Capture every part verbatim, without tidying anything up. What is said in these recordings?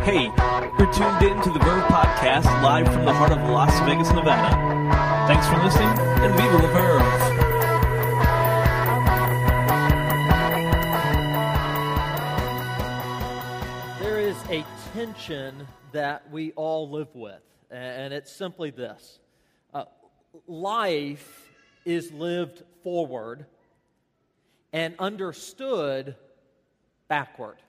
Hey, you're tuned in to the Verve Podcast live from the heart of Las Vegas, Nevada. Thanks for listening, and viva la Verve! There is a tension that we all live with, and it's simply this. Uh, life is lived forward and understood backward.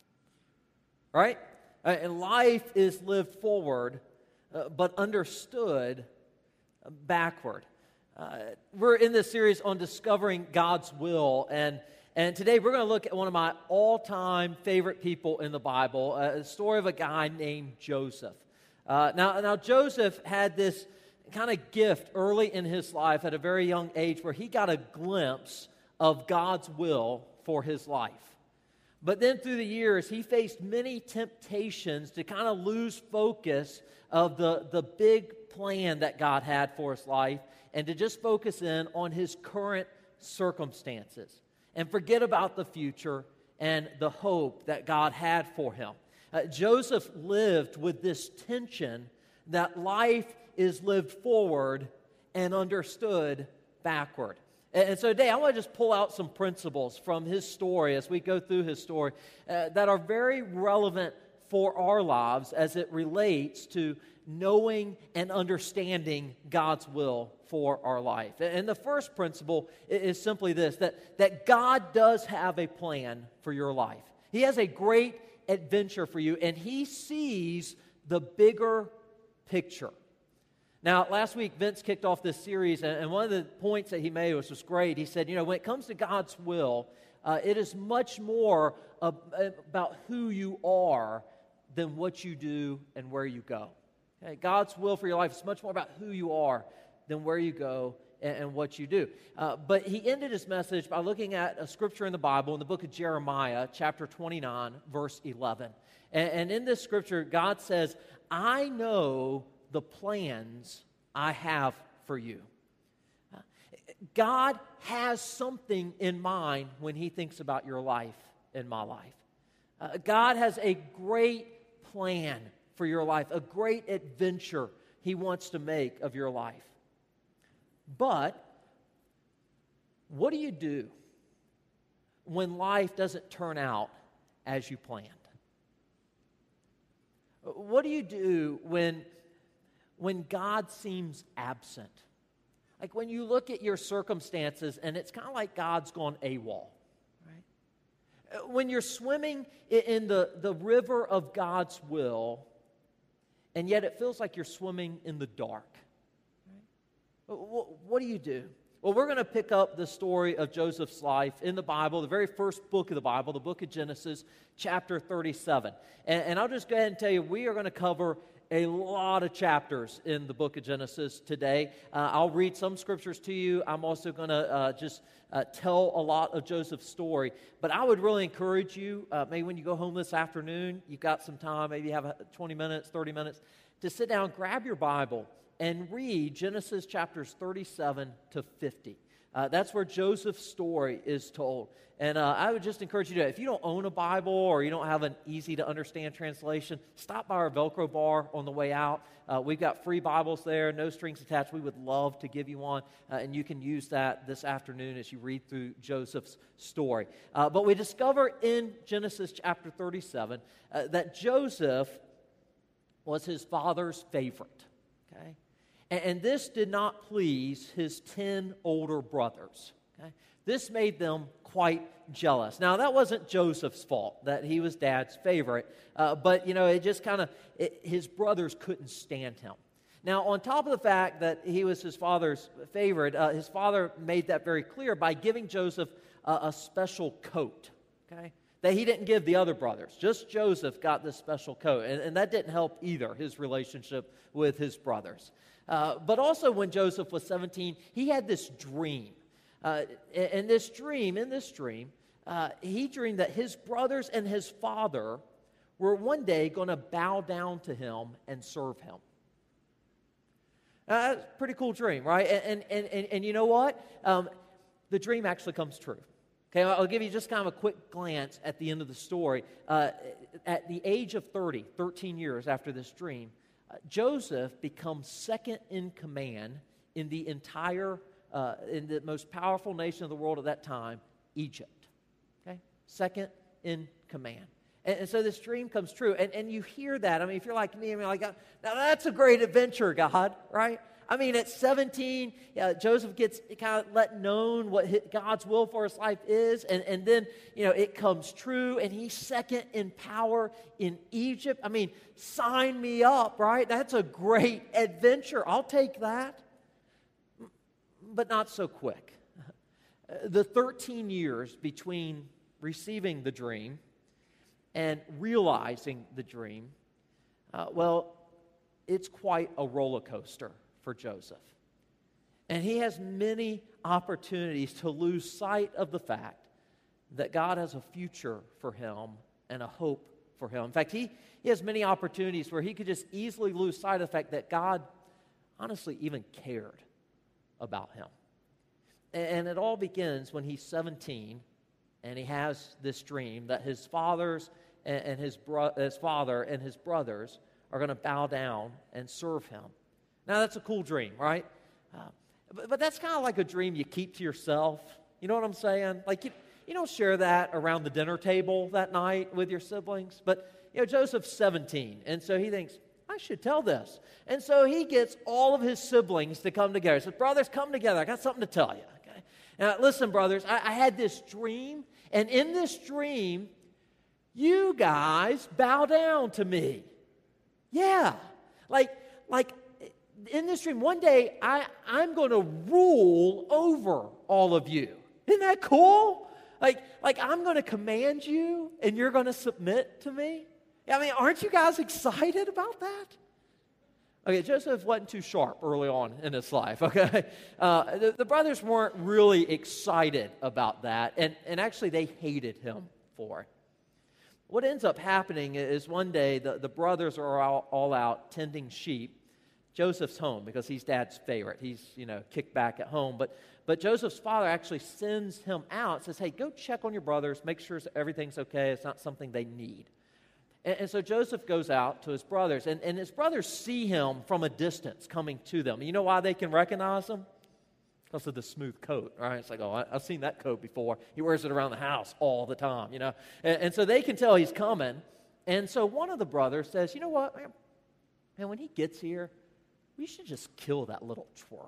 Right? Uh, and life is lived forward, uh, but understood uh, backward. Uh, we're in this series on discovering God's will, and, and today we're going to look at one of my all-time favorite people in the Bible, uh, the story of a guy named Joseph. Uh, now, now, Joseph had this kind of gift early in his life at a very young age where he got a glimpse of God's will for his life. But then through the years, he faced many temptations to kind of lose focus of the, the big plan that God had for his life and to just focus in on his current circumstances and forget about the future and the hope that God had for him. Uh, Joseph lived with this tension that life is lived forward and understood backward. And so today, I want to just pull out some principles from his story as we go through his story uh, that are very relevant for our lives as it relates to knowing and understanding God's will for our life. And the first principle is simply this, that, that God does have a plan for your life. He has a great adventure for you, and He sees the bigger picture. Now, last week, Vince kicked off this series, and one of the points that he made was, was great. He said, you know, when it comes to God's will, uh, it is much more ab- about who you are than what you do and where you go. Okay? God's will for your life is much more about who you are than where you go and, and what you do. Uh, but he ended his message by looking at a scripture in the Bible, in the book of Jeremiah, chapter twenty-nine, verse eleven. And, and in this scripture, God says, I know the plans I have for you. God has something in mind when He thinks about your life and my life. Uh, God has a great plan for your life, a great adventure He wants to make of your life. But what do you do when life doesn't turn out as you planned? What do you do when When God seems absent? Like when you look at your circumstances and it's kind of like God's gone AWOL, right? When you're swimming in the, the river of God's will, and yet it feels like you're swimming in the dark, right? What, what do you do? Well, we're going to pick up the story of Joseph's life in the Bible, the very first book of the Bible, the book of Genesis, chapter thirty-seven. And, and I'll just go ahead and tell you, we are going to cover a lot of chapters in the book of Genesis today. Uh, I'll read some scriptures to you. I'm also going to uh, just uh, tell a lot of Joseph's story. But I would really encourage you, uh, maybe when you go home this afternoon, you've got some time, maybe you have twenty minutes, thirty minutes, to sit down, grab your Bible, and read Genesis chapters thirty-seven to fifty. Uh, that's where Joseph's story is told. And uh, I would just encourage you to, if you don't own a Bible or you don't have an easy-to-understand translation, stop by our Velcro bar on the way out. Uh, we've got free Bibles there, no strings attached. We would love to give you one, uh, and you can use that this afternoon as you read through Joseph's story. Uh, but we discover in Genesis chapter thirty-seven uh, that Joseph was his father's favorite, okay? And this did not please his ten older brothers. Okay? This made them quite jealous. Now, that wasn't Joseph's fault that he was dad's favorite, uh, but, you know, it just kind of, his brothers couldn't stand him. Now, on top of the fact that he was his father's favorite, uh, his father made that very clear by giving Joseph uh, a special coat, okay, that he didn't give the other brothers. Just Joseph got this special coat, and, and that didn't help either, his relationship with his brothers. Uh, but also when Joseph was seventeen, he had this dream. Uh, and this dream, in this dream, uh, he dreamed that his brothers and his father were one day going to bow down to him and serve him. Uh, that's a pretty cool dream, right? And, and, and, and you know what? Um, the dream actually comes true. Okay, I'll give you just kind of a quick glance at the end of the story. Uh, at the age of thirty, thirteen years after this dream, uh, Joseph becomes second in command in the entire, uh, in the most powerful nation of the world at that time, Egypt. Okay, second in command. And, and so this dream comes true. And, and you hear that. I mean, if you're like me, I mean, like, now that's a great adventure, God, right? I mean, at seventeen, uh, Joseph gets kind of let known what his, God's will for his life is, and, and then, you know, it comes true, and he's second in power in Egypt. I mean, sign me up, right? That's a great adventure. I'll take that. But not so quick. The thirteen years between receiving the dream and realizing the dream, uh, well, it's quite a roller coaster for Joseph. And he has many opportunities to lose sight of the fact that God has a future for him and a hope for him. In fact, he, he has many opportunities where he could just easily lose sight of the fact that God honestly even cared about him. And, and it all begins when he's seventeen and he has this dream that his fathers and, and his, bro- his father and his brothers are going to bow down and serve him. Now, that's a cool dream, right? Uh, but, but that's kind of like a dream you keep to yourself. You know what I'm saying? Like, you, you don't share that around the dinner table that night with your siblings. But, you know, Joseph's seventeen, and so he thinks, I should tell this. And so he gets all of his siblings to come together. He says, brothers, come together. I got something to tell you. Okay? Now, listen, brothers, I, I had this dream, and in this dream, you guys bow down to me. Yeah. Like, like, in this dream, one day, I, I'm going to rule over all of you. Isn't that cool? Like, like I'm going to command you, and you're going to submit to me? I mean, aren't you guys excited about that? Okay, Joseph wasn't too sharp early on in his life, okay? Uh, the, the brothers weren't really excited about that, and, and actually they hated him for it. What ends up happening is one day the, the brothers are all, all out tending sheep. Joseph's home because he's dad's favorite. He's, you know, kicked back at home. But but Joseph's father actually sends him out, says, hey, go check on your brothers, make sure everything's okay. It's not something they need. And, and so Joseph goes out to his brothers, and, and his brothers see him from a distance coming to them. You know why they can recognize him? Because of the smooth coat, right? It's like, oh, I, I've seen that coat before. He wears it around the house all the time, you know. And, and so they can tell he's coming. And so one of the brothers says, you know what, man, man when he gets here, we should just kill that little twerp.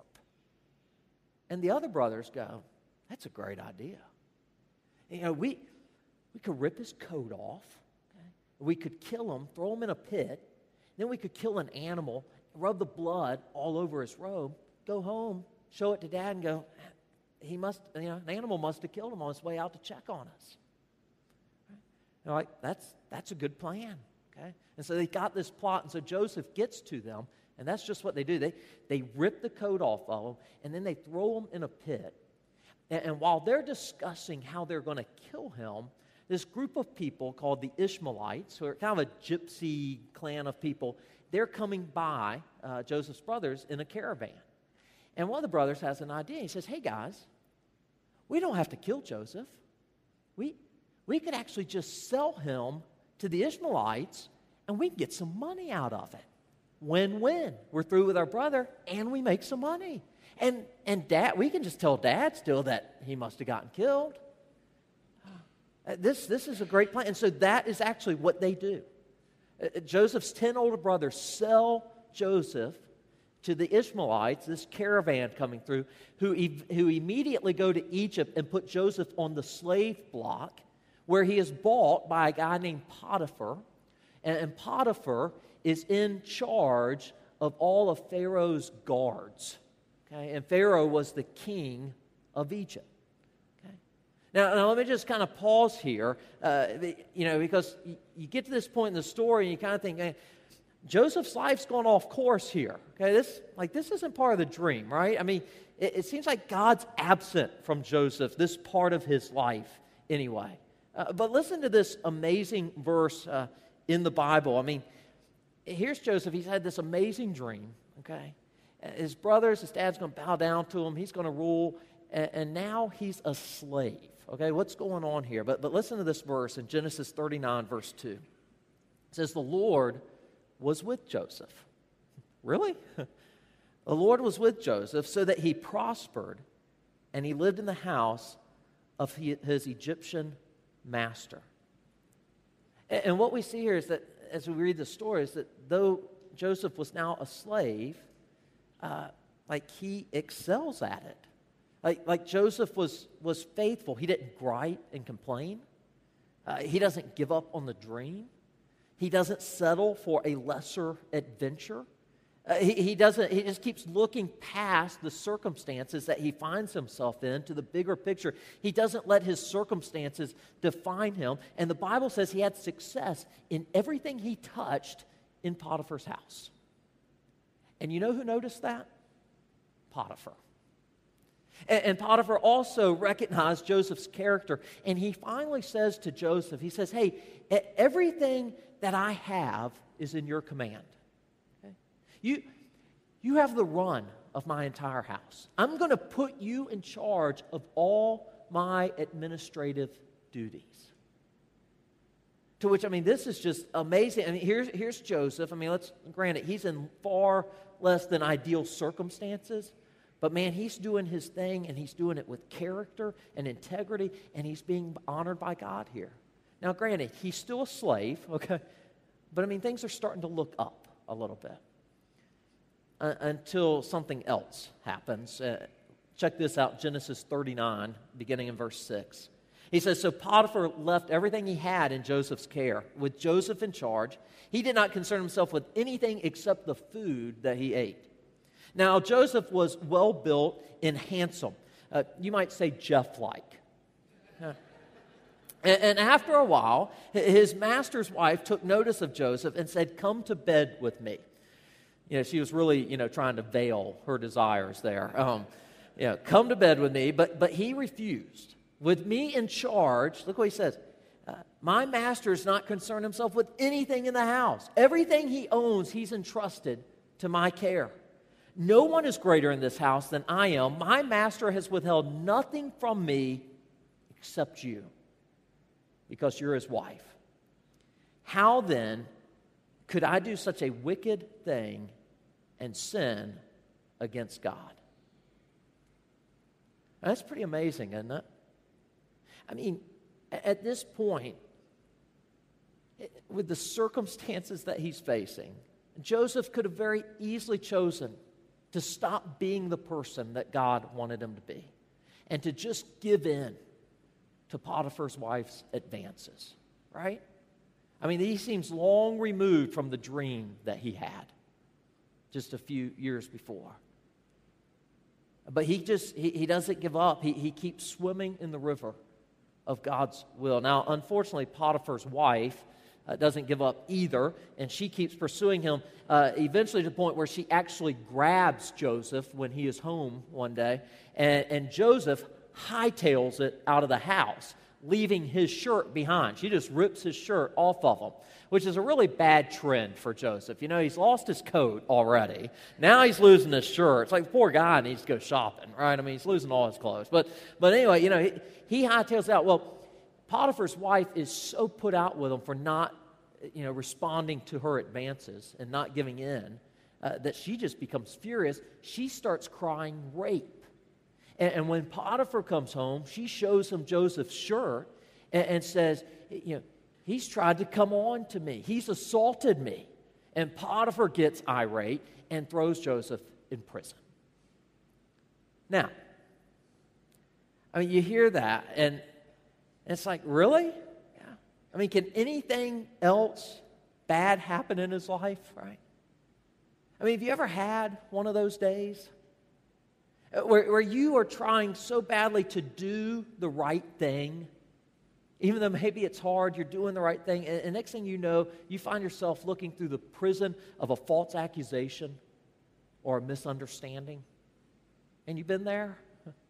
And the other brothers go, that's a great idea. You know, we we could rip his coat off. Okay? We could kill him, throw him in a pit. Then we could kill an animal, rub the blood all over his robe, go home, show it to Dad and go, he must, you know, an animal must have killed him on his way out to check on us. Right? They're like, that's, that's a good plan. Okay? And so they got this plot, and so Joseph gets to them. And that's just what they do. They, they rip the coat off of them, and then they throw him in a pit. And, and while they're discussing how they're going to kill him, this group of people called the Ishmaelites, who are kind of a gypsy clan of people, they're coming by uh, Joseph's brothers in a caravan. And one of the brothers has an idea. He says, hey, guys, we don't have to kill Joseph. We, we could actually just sell him to the Ishmaelites, and we can get some money out of it. Win-win. We're through with our brother, and we make some money. And and Dad, we can just tell Dad still that he must have gotten killed. Uh, this, this is a great plan. And so that is actually what they do. Uh, Joseph's ten older brothers sell Joseph to the Ishmaelites, this caravan coming through, who, e- who immediately go to Egypt and put Joseph on the slave block, where he is bought by a guy named Potiphar. And, and Potiphar is in charge of all of Pharaoh's guards. Okay? And Pharaoh was the king of Egypt. Okay? Now, now let me just kind of pause here, uh, you know, because you, you get to this point in the story and you kind of think, hey, Joseph's life's gone off course here. Okay, this like this isn't part of the dream, right? I mean, it, it seems like God's absent from Joseph, this part of his life anyway. Uh, but listen to this amazing verse uh, in the Bible. I mean, here's Joseph. He's had this amazing dream, okay? His brothers, his dad's going to bow down to him. He's going to rule, and, and now he's a slave. Okay, what's going on here? But, but listen to this verse in Genesis thirty-nine, verse two. It says, the Lord was with Joseph. Really? The Lord was with Joseph so that he prospered and he lived in the house of his Egyptian master. And, and what we see here is that as we read the story is that though Joseph was now a slave, uh, like he excels at it. Like, like Joseph was, was faithful. He didn't gripe and complain. Uh, he doesn't give up on the dream. He doesn't settle for a lesser adventure. Uh, he, he doesn't. He just keeps looking past the circumstances that he finds himself in to the bigger picture. He doesn't let his circumstances define him. And the Bible says he had success in everything he touched in Potiphar's house. And you know who noticed that? Potiphar. And, and Potiphar also recognized Joseph's character. And he finally says to Joseph, he says, hey, everything that I have is in your command. Okay? You, you have the run of my entire house. I'm going to put you in charge of all my administrative duties. To which, I mean, this is just amazing. I mean, here's, here's Joseph. I mean, let's grant it, he's in far less than ideal circumstances. But man, he's doing his thing, and he's doing it with character and integrity, and he's being honored by God here. Now, granted, he's still a slave, okay? But, I mean, things are starting to look up a little bit uh, until something else happens. Uh, check this out, Genesis thirty-nine, beginning in verse six. He says, so Potiphar left everything he had in Joseph's care. With Joseph in charge, he did not concern himself with anything except the food that he ate. Now, Joseph was well-built and handsome. Uh, you might say Jeff-like. Uh, and, and after a while, his master's wife took notice of Joseph and said, come to bed with me. You know, she was really, you know, trying to veil her desires there. Um, you know, come to bed with me, but, but he refused. With me in charge, look what he says, uh, my master is not concerned himself with anything in the house. Everything he owns, he's entrusted to my care. No one is greater in this house than I am. My master has withheld nothing from me except you, because you're his wife. How then could I do such a wicked thing and sin against God? Now, that's pretty amazing, isn't it? I mean, at this point, with the circumstances that he's facing, Joseph could have very easily chosen to stop being the person that God wanted him to be and to just give in to Potiphar's wife's advances, right? I mean, he seems long removed from the dream that he had just a few years before. But he just, he, he doesn't give up. He, he keeps swimming in the river of God's will. Now, unfortunately, Potiphar's wife uh, doesn't give up either, and she keeps pursuing him, uh, eventually to the point where she actually grabs Joseph when he is home one day, and, and Joseph hightails it out of the house, leaving his shirt behind. She just rips his shirt off of him, which is a really bad trend for Joseph. You know, he's lost his coat already. Now he's losing his shirt. It's like the poor guy needs to go shopping, right? I mean, he's losing all his clothes. But but anyway, you know, he, he hightails it out. Well, Potiphar's wife is so put out with him for not, you know, responding to her advances and not giving in uh, that she just becomes furious. She starts crying rape. And, and when Potiphar comes home, she shows him Joseph's shirt and, and says, you know, he's tried to come on to me. He's assaulted me. And Potiphar gets irate and throws Joseph in prison. Now, I mean, you hear that, and it's like, really? Yeah. I mean, can anything else bad happen in his life, right? I mean, have you ever had one of those days where, where you are trying so badly to do the right thing, even though maybe it's hard, you're doing the right thing, and, and next thing you know, you find yourself looking through the prison of a false accusation or a misunderstanding? And you've been there?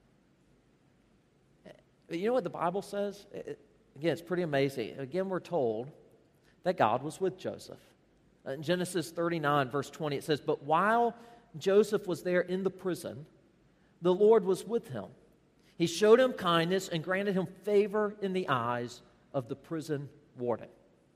You know what the Bible says? It, again, it's pretty amazing. Again, we're told that God was with Joseph. In Genesis thirty-nine, verse twenty, it says, but while Joseph was there in the prison, the Lord was with him. He showed him kindness and granted him favor in the eyes of the prison warden.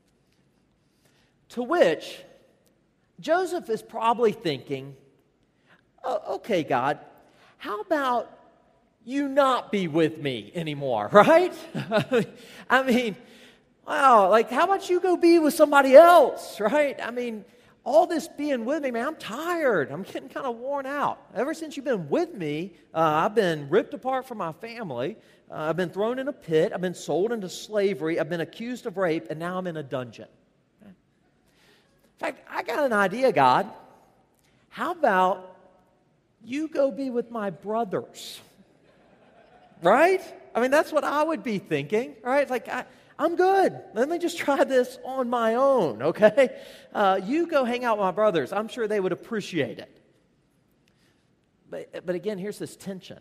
To which Joseph is probably thinking, oh, okay, God, how about you not be with me anymore, right? I mean, wow, like how about you go be with somebody else, right? I mean, all this being with me, man, I'm tired. I'm getting kind of worn out. Ever since you've been with me, uh, I've been ripped apart from my family. Uh, I've been thrown in a pit. I've been sold into slavery. I've been accused of rape, and now I'm in a dungeon. In fact, I got an idea, God. How about you go be with my brothers? Right? I mean, that's what I would be thinking, right? Like, I, I'm good. Let me just try this on my own, okay? Uh, you go hang out with my brothers. I'm sure they would appreciate it. But, but again, here's this tension.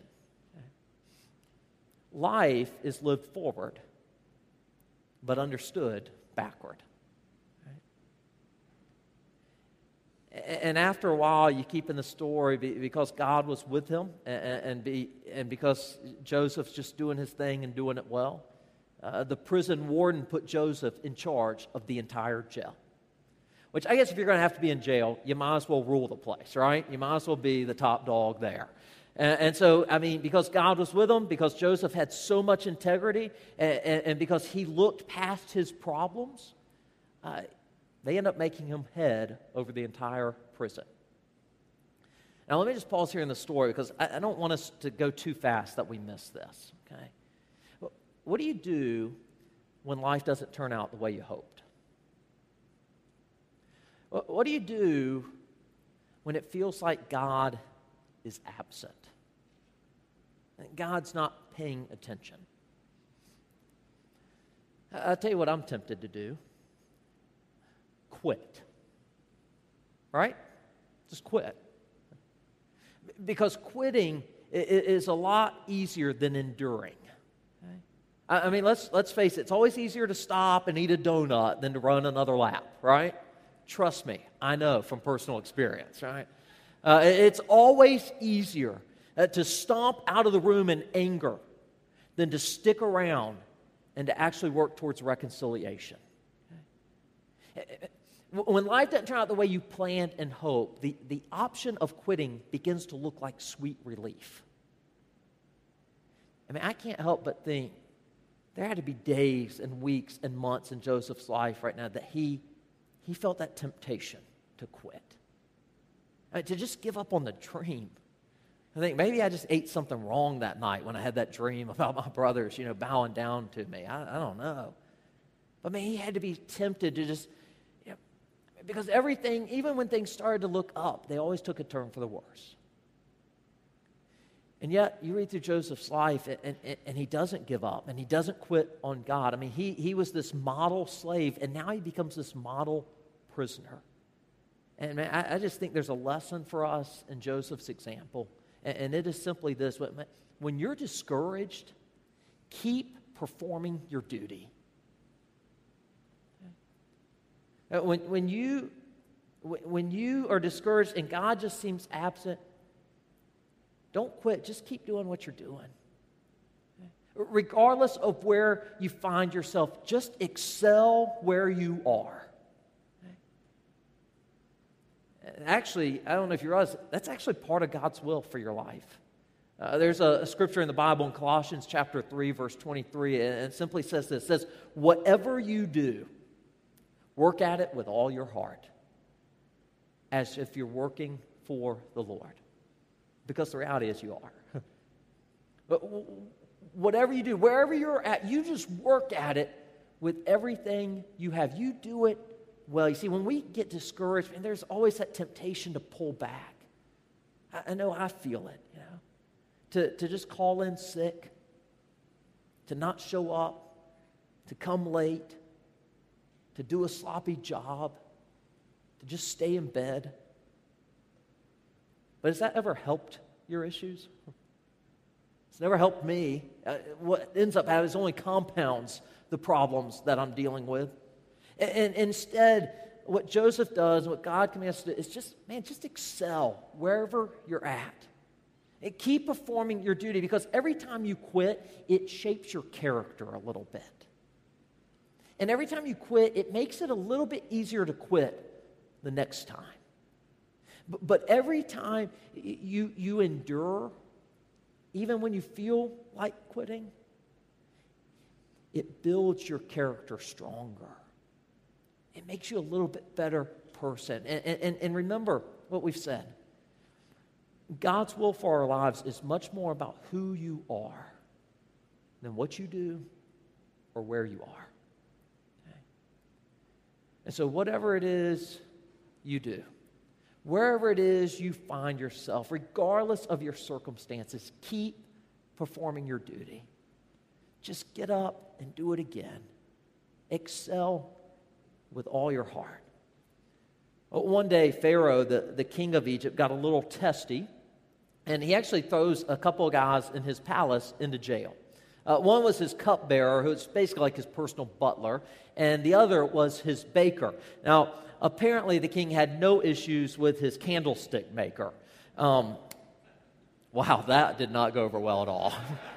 Life is lived forward, but understood backward. And after a while, you keep in the story because God was with him and, and, be, and because Joseph's just doing his thing and doing it well. Uh, the prison warden put Joseph in charge of the entire jail. Which I guess if you're going to have to be in jail, you might as well rule the place, right? You might as well be the top dog there. And, and so, I mean, because God was with him, because Joseph had so much integrity, and, and, and because he looked past his problems, uh, they end up making him head over the entire prison. Now, let me just pause here in the story because I, I don't want us to go too fast that we miss this, okay? What do you do when life doesn't turn out the way you hoped? What do you do when it feels like God is absent? And God's not paying attention? I'll tell you what I'm tempted to do. Quit. Right? Just quit. Because quitting is a lot easier than enduring. Okay? I mean, let's let's face it. It's always easier to stop and eat a donut than to run another lap, right? Trust me, I know from personal experience, right? Uh, it's always easier uh, to stomp out of the room in anger than to stick around and to actually work towards reconciliation. Okay? When life doesn't turn out the way you planned and hoped, the, the option of quitting begins to look like sweet relief. I mean, I can't help but think there had to be days and weeks and months in Joseph's life right now that he, he felt that temptation to quit. I mean, to just give up on the dream. I think maybe I just ate something wrong that night when I had that dream about my brothers, you know, bowing down to me. I, I don't know. But man, he had to be tempted to just, you know, because everything, even when things started to look up, they always took a turn for the worse. And yet, you read through Joseph's life, and, and, and he doesn't give up, and he doesn't quit on God. I mean, he, he was this model slave, and now he becomes this model prisoner. And man, I, I just think there's a lesson for us in Joseph's example, and, and it is simply this. When you're discouraged, keep performing your duty. When, when, you, when you are discouraged and God just seems absent, don't quit. Just keep doing what you're doing. Regardless of where you find yourself, just excel where you are. Actually, I don't know if you realize, that's actually part of God's will for your life. Uh, there's a, a scripture in the Bible in Colossians chapter three, verse twenty-three, and it simply says this. It says, whatever you do, work at it with all your heart, as if you're working for the Lord. Because the reality is you are. But whatever you do, wherever you're at, you just work at it with everything you have. You do it well. You see, when we get discouraged, and there's always that temptation to pull back. I, I know I feel it, you know. To, to just call in sick, to not show up, to come late, to do a sloppy job, to just stay in bed. But has that ever helped your issues? It's never helped me. Uh, what ends up happening is only compounds the problems that I'm dealing with. And, and instead, what Joseph does, what God commands us to do, is just, man, just excel wherever you're at. And keep performing your duty, because every time you quit, it shapes your character a little bit. And every time you quit, it makes it a little bit easier to quit the next time. But, but every time you, you endure, even when you feel like quitting, it builds your character stronger. It makes you a little bit better person. And, and, and remember what we've said. God's will for our lives is much more about who you are than what you do or where you are. Okay? And so whatever it is you do, wherever it is you find yourself, regardless of your circumstances, keep performing your duty. Just get up and do it again. Excel with all your heart. One day, Pharaoh, the, the king of Egypt, got a little testy, and he actually throws a couple of guys in his palace into jail. Uh, one was his cupbearer, who was basically like his personal butler, and the other was his baker. Now, apparently the king had no issues with his candlestick maker. Um, wow, that did not go over well at all.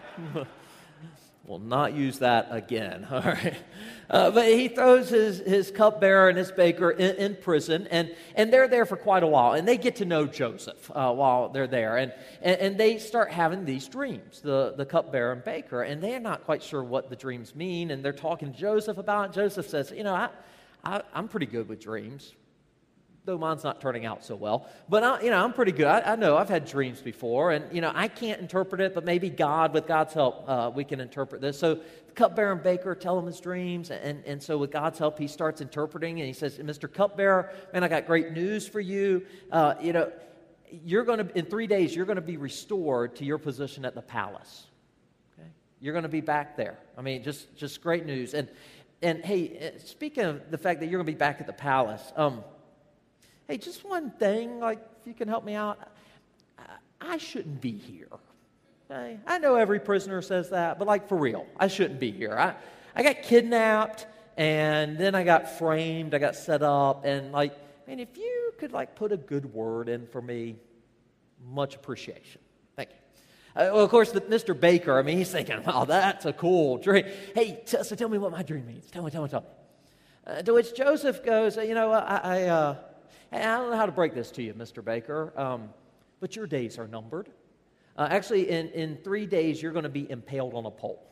We'll not use that again, all right? Uh, but he throws his, his cupbearer and his baker in, in prison, and, and they're there for quite a while, and they get to know Joseph uh, while they're there, and, and, and they start having these dreams, the, the cupbearer and baker, and they're not quite sure what the dreams mean, and they're talking to Joseph about it. Joseph says, you know, I, I, I'm pretty good with dreams, though mine's not turning out so well. But, I, you know, I'm pretty good. I, I know I've had dreams before, and, you know, I can't interpret it, but maybe God, with God's help, uh, we can interpret this. So the cupbearer and baker tell him his dreams, and, and so with God's help, he starts interpreting, and he says, Mister Cupbearer, man, I got great news for you. Uh, you know, you're going to, in three days, you're going to be restored to your position at the palace. Okay? You're going to be back there. I mean, just, just great news. And, and hey, speaking of the fact that you're going to be back at the palace, um, hey, just one thing, like, if you can help me out, I shouldn't be here. Okay? I know every prisoner says that, but, like, for real, I shouldn't be here. I, I got kidnapped, and then I got framed, I got set up, and, like, man, if you could, like, put a good word in for me, much appreciation. Thank you. Uh, well, of course, the, Mister Baker, I mean, he's thinking, wow, that's a cool dream. Hey, t- so tell me what my dream means. Tell me, tell me, tell me. Uh, to which Joseph goes, you know, I... I uh, I don't know how to break this to you, Mister Baker, um, but your days are numbered. Uh, actually, in, in three days, you're going to be impaled on a pole.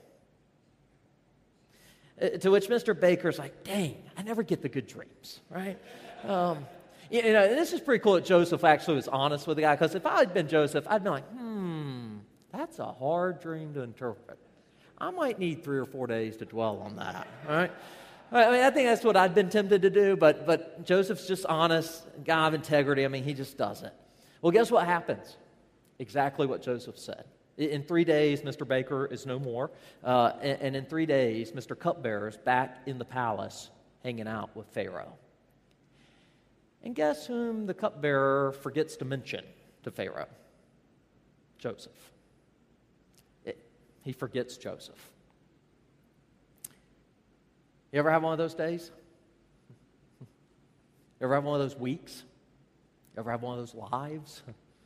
Uh, to which Mister Baker's like, dang, I never get the good dreams, right? Um, you, you know, this is pretty cool that Joseph actually was honest with the guy, because if I had been Joseph, I'd be like, hmm, that's a hard dream to interpret. I might need three or four days to dwell on that, all right? I mean, I think that's what I'd been tempted to do, but but Joseph's just honest, guy of integrity. I mean, he just does it. Well, guess what happens? Exactly what Joseph said. In three days, Mister Baker is no more, uh, and, and in three days, Mister Cupbearer is back in the palace hanging out with Pharaoh. And guess whom the cupbearer forgets to mention to Pharaoh? Joseph. It, he forgets Joseph. You ever have one of those days? You ever have one of those weeks? You ever have one of those lives?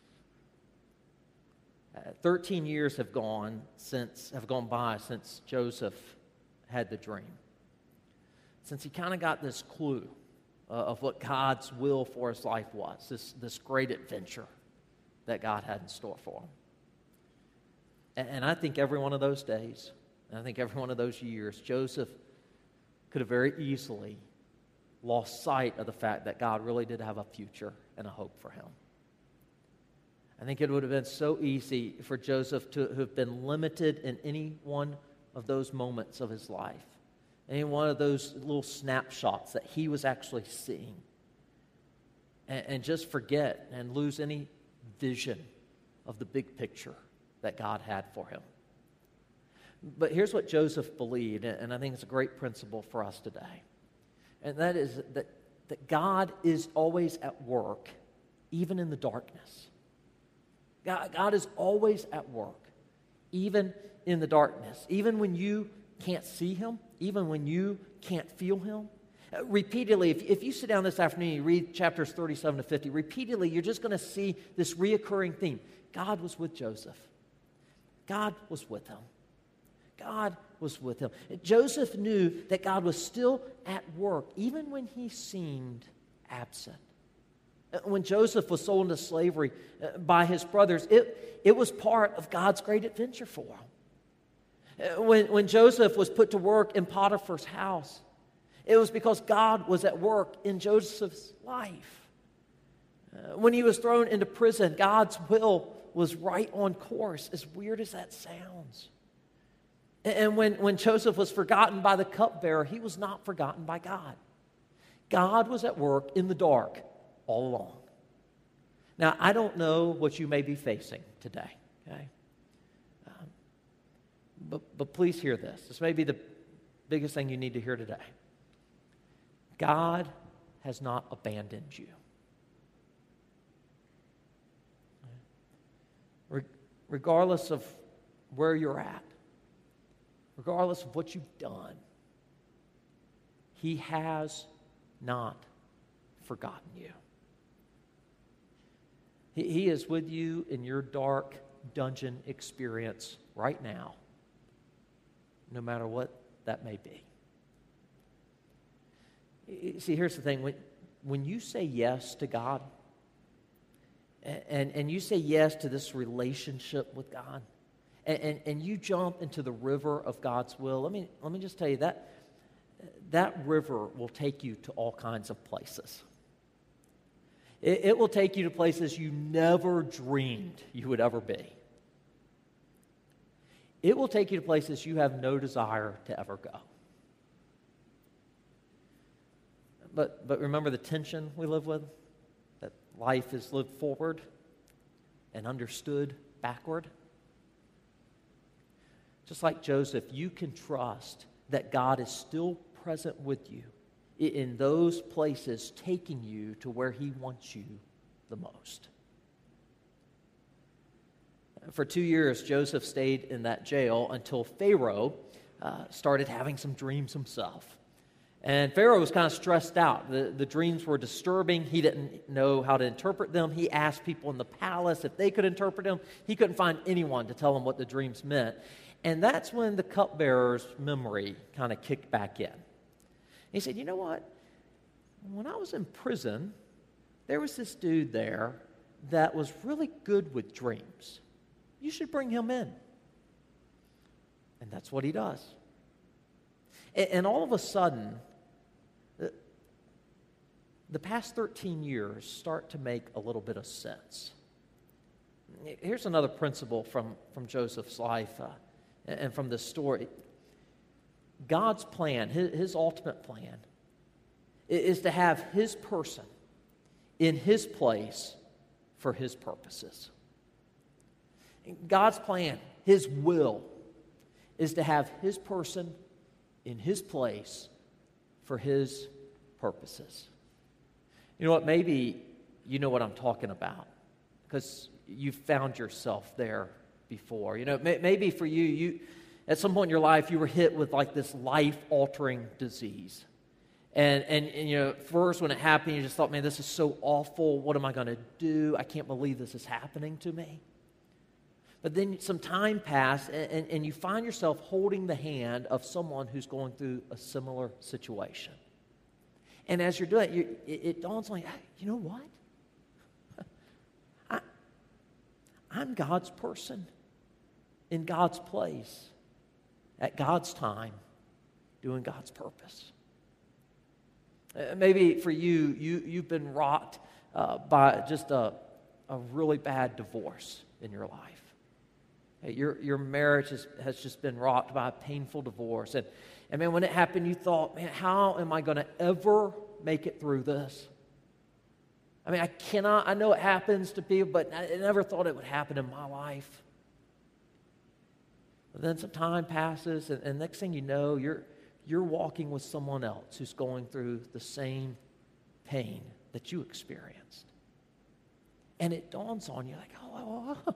Uh, Thirteen years have gone since have gone by since Joseph had the dream. Since he kind of got this clue uh, of what God's will for his life was, this, this great adventure that God had in store for him. And, and I think every one of those days, and I think every one of those years, Joseph could have very easily lost sight of the fact that God really did have a future and a hope for him. I think it would have been so easy for Joseph to have been limited in any one of those moments of his life, any one of those little snapshots that he was actually seeing, and, and just forget and lose any vision of the big picture that God had for him. But here's what Joseph believed, and I think it's a great principle for us today. And that is that, that God is always at work, even in the darkness. God, God is always at work, even in the darkness. Even when you can't see him, even when you can't feel him. Uh, repeatedly, if, if you sit down this afternoon and you read chapters thirty-seven to fifty, repeatedly you're just going to see this reoccurring theme. God was with Joseph. God was with him. God was with him. Joseph knew that God was still at work, even when he seemed absent. When Joseph was sold into slavery by his brothers, it, it was part of God's great adventure for him. When, when Joseph was put to work in Potiphar's house, it was because God was at work in Joseph's life. Uh, when he was thrown into prison, God's will was right on course, as weird as that sounds. And when, when Joseph was forgotten by the cupbearer, he was not forgotten by God. God was at work in the dark all along. Now, I don't know what you may be facing today, okay? Um, but, but please hear this. This may be the biggest thing you need to hear today. God has not abandoned you. Re- regardless of where you're at, regardless of what you've done, He has not forgotten you. He, he is with you in your dark dungeon experience right now, no matter what that may be. See, here's the thing. When, when you say yes to God, and, and you say yes to this relationship with God, and, and, and you jump into the river of God's will, let me, let me just tell you, that, that river will take you to all kinds of places. It, it will take you to places you never dreamed you would ever be. It will take you to places you have no desire to ever go. But, but remember the tension we live with? That life is lived forward and understood backward? Just like Joseph, you can trust that God is still present with you in those places, taking you to where He wants you the most. For two years, Joseph stayed in that jail until Pharaoh uh, started having some dreams himself. And Pharaoh was kind of stressed out. The, the dreams were disturbing. He didn't know how to interpret them. He asked people in the palace if they could interpret them. He couldn't find anyone to tell him what the dreams meant. And that's when the cupbearer's memory kind of kicked back in. He said, you know what? When I was in prison, there was this dude there that was really good with dreams. You should bring him in. And that's what he does. And, and all of a sudden, the, the past thirteen years start to make a little bit of sense. Here's another principle from, from Joseph's life uh, and from this story. God's plan, his, his ultimate plan, is to have His person in His place for His purposes. God's plan, His will, is to have His person in His place for His purposes. You know what? Maybe you know what I'm talking about because you've found yourself there before. You know, may, maybe for you, you at some point in your life, you were hit with like this life-altering disease. And, and, and, you know, first when it happened, you just thought, man, this is so awful. What am I going to do? I can't believe this is happening to me. But then some time passed, and, and, and you find yourself holding the hand of someone who's going through a similar situation. And as you're doing it, you, it, it dawns on you, hey, you know what? I, I'm God's person in God's place at God's time doing God's purpose. Uh, maybe for you, you, you've been rocked uh, by just a, a really bad divorce in your life. Your, your marriage has, has just been rocked by a painful divorce. And, and man, when it happened, you thought, man, how am I going to ever make it through this? I mean, I cannot, I know it happens to people, but I never thought it would happen in my life. But then some time passes, and, and next thing you know, you're, you're walking with someone else who's going through the same pain that you experienced. And it dawns on you like, oh, oh, oh.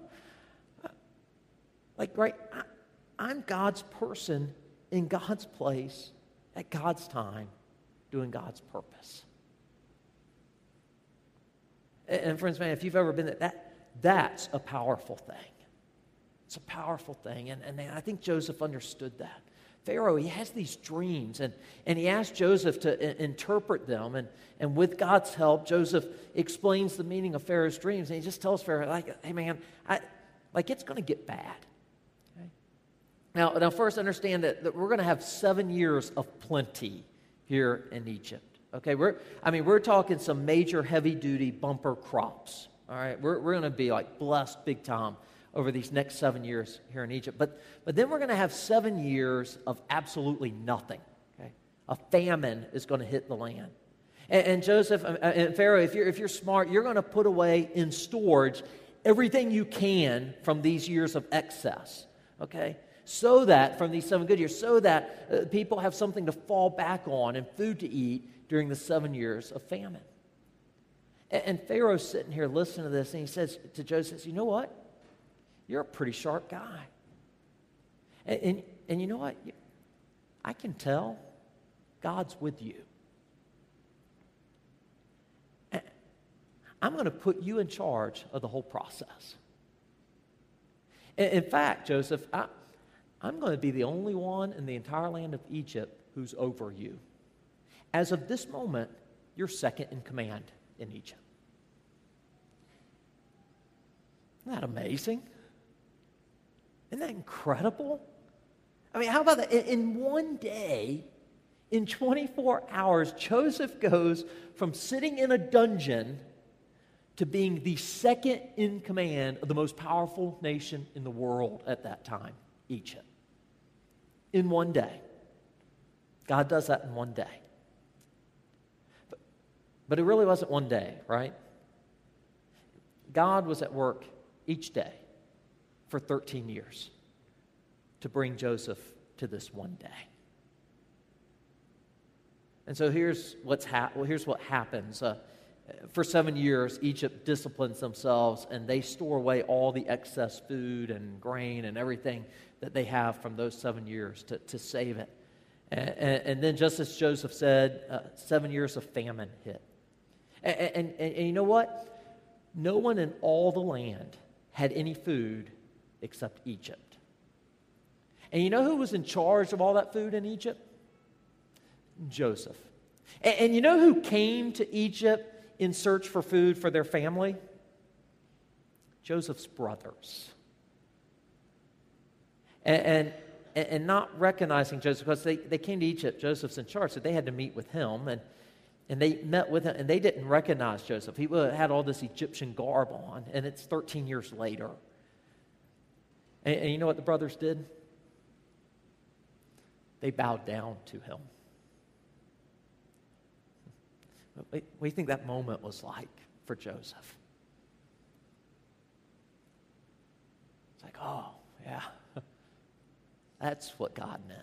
Like, right, I, I'm God's person in God's place at God's time doing God's purpose. And, and friends, man, if you've ever been there, that, that's a powerful thing. It's a powerful thing. And, and I think Joseph understood that. Pharaoh, he has these dreams, and, and he asked Joseph to I- interpret them. And, and with God's help, Joseph explains the meaning of Pharaoh's dreams. And he just tells Pharaoh, like, hey, man, I, like it's going to get bad. Okay? Now, now, first understand that, that we're going to have seven years of plenty here in Egypt. Okay, we're I mean, we're talking some major heavy-duty bumper crops. All right, we're, we're going to be like blessed big time over these next seven years here in Egypt. But, but then we're going to have seven years of absolutely nothing. Okay? A famine is going to hit the land. And, and Joseph uh, and Pharaoh, if you're, if you're smart, you're going to put away in storage everything you can from these years of excess. Okay? So that, from these seven good years, so that uh, people have something to fall back on and food to eat during the seven years of famine. And, and Pharaoh's sitting here listening to this, and he says to Joseph, you know what? You're a pretty sharp guy. And, and, and you know what? I can tell God's with you. And I'm going to put you in charge of the whole process. In, in fact, Joseph, I, I'm going to be the only one in the entire land of Egypt who's over you. As of this moment, you're second in command in Egypt. Isn't that amazing? Isn't that incredible? I mean, how about that? In, in one day, in twenty-four hours, Joseph goes from sitting in a dungeon to being the second in command of the most powerful nation in the world at that time, Egypt. In one day. God does that in one day. But, but it really wasn't one day, right? God was at work each day for thirteen years to bring Joseph to this one day. And so here's what's ha- well, here's what happens. Uh, for seven years, Egypt disciplines themselves, and they store away all the excess food and grain and everything that they have from those seven years to, to save it. And, and, and then, just as Joseph said, uh, seven years of famine hit. And, and, and, and you know what? No one in all the land had any food except Egypt. And you know who was in charge of all that food in Egypt? Joseph. And, and you know who came to Egypt in search for food for their family? Joseph's brothers. And, and, and not recognizing Joseph, because they, they came to Egypt, Joseph's in charge, so they had to meet with him. And, and they met with him, and they didn't recognize Joseph. He had all this Egyptian garb on, and it's thirteen years later. And, and you know what the brothers did? They bowed down to him. What do you think that moment was like for Joseph? It's like, oh, yeah, that's what God meant.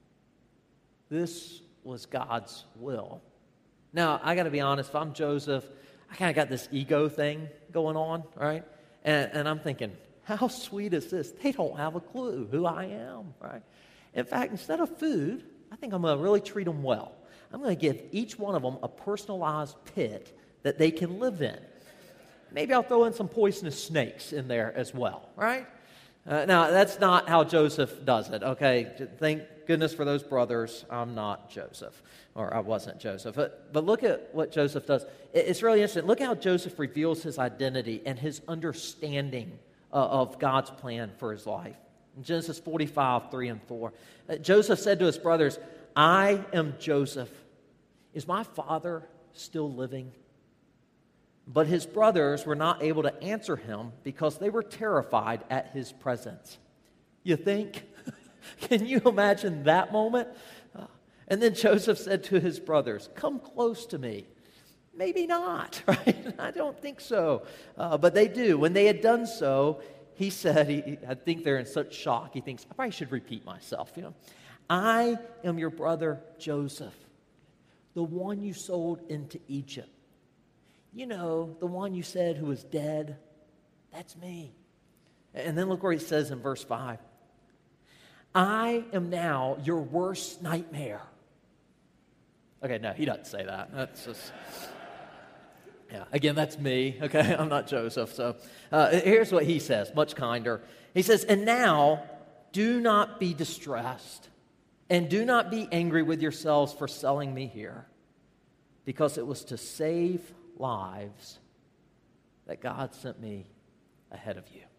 This was God's will. Now, I got to be honest, if I'm Joseph, I kind of got this ego thing going on, right? And, and I'm thinking, how sweet is this? They don't have a clue who I am, right? In fact, instead of food, I think I'm going to really treat them well. I'm going to give each one of them a personalized pit that they can live in. Maybe I'll throw in some poisonous snakes in there as well, right? Uh, now, that's not how Joseph does it, okay? Thank goodness for those brothers. I'm not Joseph, or I wasn't Joseph. But, but look at what Joseph does. It's really interesting. Look how Joseph reveals his identity and his understanding uh, of God's plan for his life. In Genesis forty-five, three and four, uh, Joseph said to his brothers, I am Joseph. Is my father still living? But his brothers were not able to answer him because they were terrified at his presence. You think? Can you imagine that moment? Uh, and then Joseph said to his brothers, come close to me. Maybe not, right? I don't think so. Uh, but they do. When they had done so, he said, he, I think they're in such shock, he thinks, I probably should repeat myself, you know. I am your brother Joseph, the one you sold into Egypt. You know, the one you said who was dead. That's me. And then look where he says in verse five. I am now your worst nightmare. Okay, no, he doesn't say that. That's just, yeah, again, that's me, okay? I'm not Joseph. So uh, here's what he says, much kinder. He says, and now do not be distressed, and do not be angry with yourselves for selling me here, because it was to save lives that God sent me ahead of you.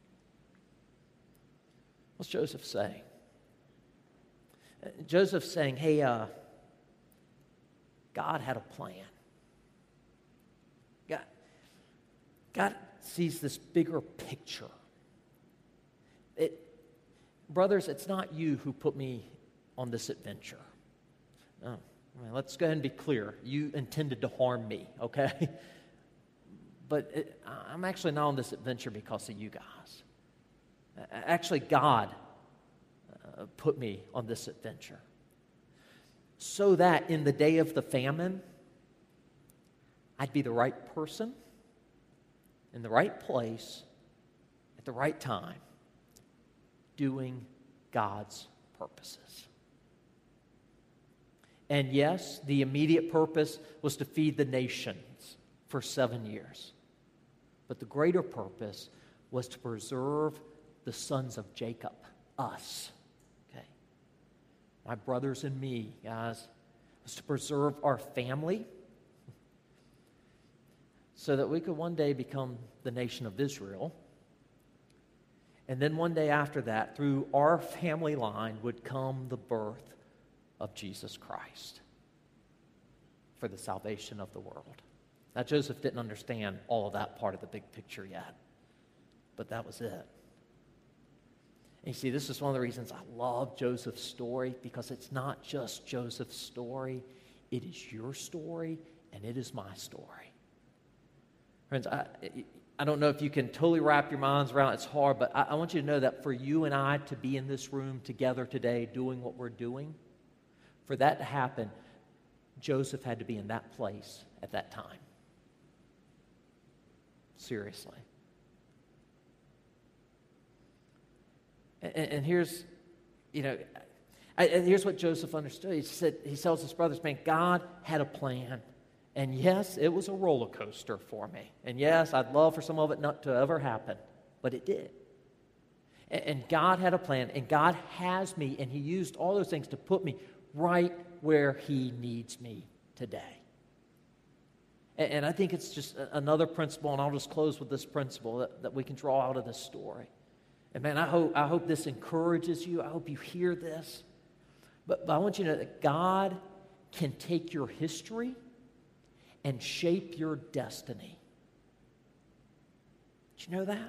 What's Joseph saying? Joseph's saying, hey, uh, God had a plan. God, God sees this bigger picture. It, brothers, it's not you who put me on this adventure. No, I mean, let's go ahead and be clear. You intended to harm me, okay? But it, I'm actually not on this adventure because of you guys. Actually, God uh, put me on this adventure so that in the day of the famine, I'd be the right person in the right place at the right time, doing God's purposes. And yes, the immediate purpose was to feed the nations for seven years. But the greater purpose was to preserve the sons of Jacob, us. Okay? My brothers and me, guys, was to preserve our family so that we could one day become the nation of Israel. And then one day after that, through our family line would come the birth of Jesus Christ for the salvation of the world. Now, Joseph didn't understand all of that part of the big picture yet, but that was it. And you see, this is one of the reasons I love Joseph's story, because it's not just Joseph's story, it is your story, and it is my story. Friends, I, I don't know if you can totally wrap your minds around it. It's hard, but I, I want you to know that for you and I to be in this room together today doing what we're doing, for that to happen, Joseph had to be in that place at that time. Seriously. And, and here's, you know, I, and here's what Joseph understood. He said, he tells his brothers, man, God had a plan. And yes, it was a roller coaster for me. And yes, I'd love for some of it not to ever happen, but it did. And, and God had a plan, and God has me, and He used all those things to put me right where He needs me today. And, and I think it's just another principle, and I'll just close with this principle that, that we can draw out of this story. And man, I hope, I hope this encourages you. I hope you hear this. But, but I want you to know that God can take your history and shape your destiny. Did you know that?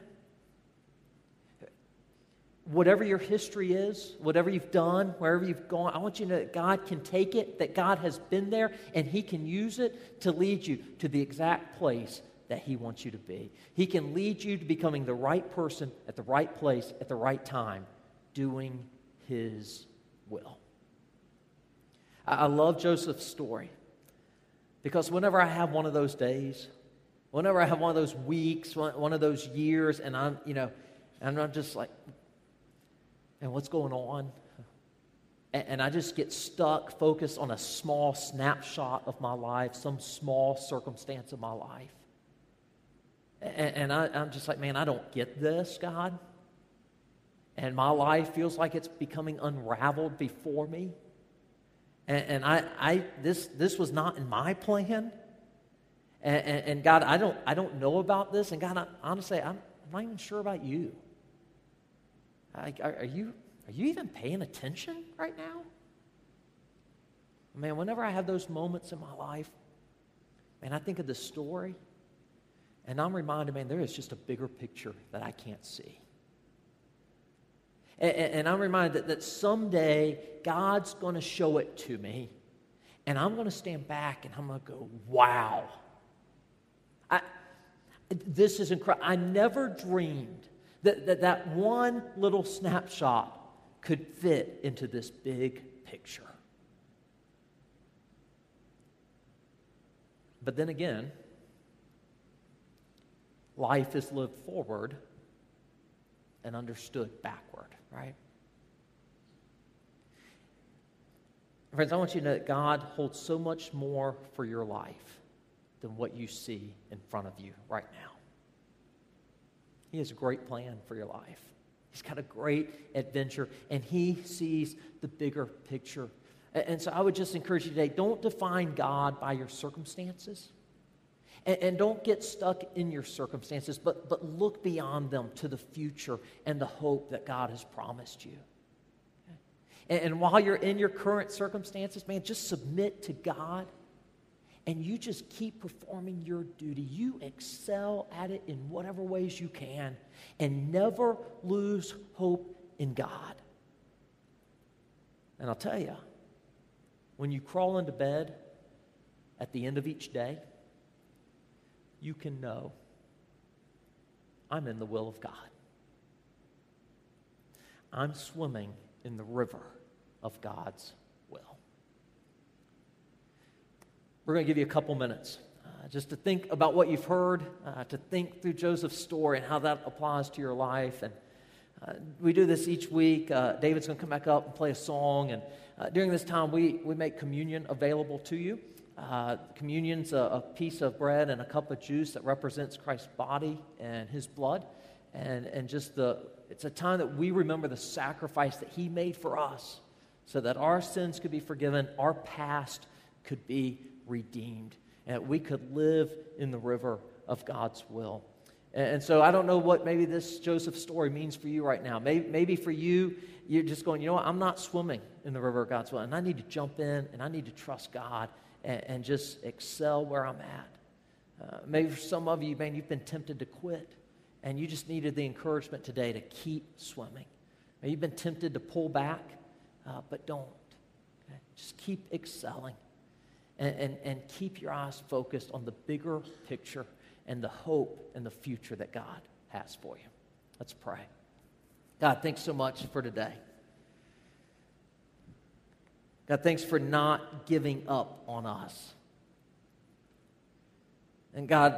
Whatever your history is, whatever you've done, wherever you've gone, I want you to know that God can take it, that God has been there, and He can use it to lead you to the exact place that He wants you to be. He can lead you to becoming the right person at the right place at the right time, doing His will. I, I love Joseph's story. Because whenever I have one of those days, whenever I have one of those weeks, one, one of those years, and I'm, you know, and I'm just like, and what's going on? And, and I just get stuck, focused on a small snapshot of my life, some small circumstance of my life. And, and I, I'm just like, man, I don't get this, God. And my life feels like it's becoming unraveled before me. And, and I, I, this, this was not in my plan. And, and, and God, I don't, I don't know about this. And God, I, honestly, I'm, I'm not even sure about you. I, are, are you, are you even paying attention right now? Man, whenever I have those moments in my life, man, I think of this story, and I'm reminded, man, there is just a bigger picture that I can't see. And, and I'm reminded that, that someday God's going to show it to me, and I'm going to stand back and I'm going to go, wow. I, this is incredible. I never dreamed that, that that one little snapshot could fit into this big picture. But then again, life is lived forward and understood backward, right? Friends, I want you to know that God holds so much more for your life than what you see in front of you right now. He has a great plan for your life. He's got a great adventure, and He sees the bigger picture. And so I would just encourage you today, don't define God by your circumstances. And, and don't get stuck in your circumstances, but, but look beyond them to the future and the hope that God has promised you. Okay? And, and while you're in your current circumstances, man, just submit to God, and you just keep performing your duty. You excel at it in whatever ways you can, and never lose hope in God. And I'll tell you, when you crawl into bed at the end of each day, you can know I'm in the will of God. I'm swimming in the river of God's will. We're going to give you a couple minutes uh, just to think about what you've heard, uh, to think through Joseph's story and how that applies to your life. And uh, we do this each week. Uh, David's going to come back up and play a song. And uh, during this time, we, we make communion available to you. Uh, communion's a, a piece of bread and a cup of juice that represents Christ's body and His blood. And, and just the, it's a time that we remember the sacrifice that He made for us so that our sins could be forgiven, our past could be redeemed, and that we could live in the river of God's will. And, and so I don't know what maybe this Joseph story means for you right now. Maybe, maybe for you, you're just going, you know what, I'm not swimming in the river of God's will, and I need to jump in, and I need to trust God and, and just excel where I'm at. Uh, maybe for some of you, man, you've been tempted to quit, and you just needed the encouragement today to keep swimming. Maybe you've been tempted to pull back, uh, but don't. Okay? Just keep excelling. And, and, and keep your eyes focused on the bigger picture and the hope and the future that God has for you. Let's pray. God, thanks so much for today. God, thanks for not giving up on us. And God,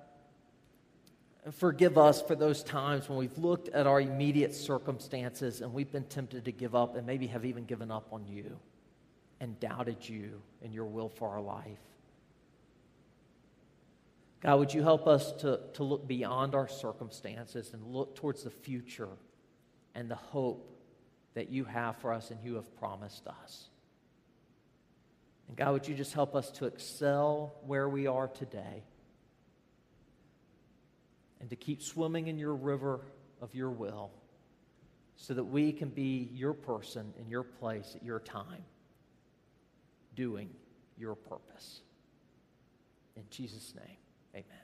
forgive us for those times when we've looked at our immediate circumstances and we've been tempted to give up and maybe have even given up on you and doubted you and your will for our life. God, would you help us to, to look beyond our circumstances and look towards the future and the hope that you have for us and you have promised us. And God, would you just help us to excel where we are today and to keep swimming in your river of your will so that we can be your person in your place at your time, doing your purpose. In Jesus' name, amen.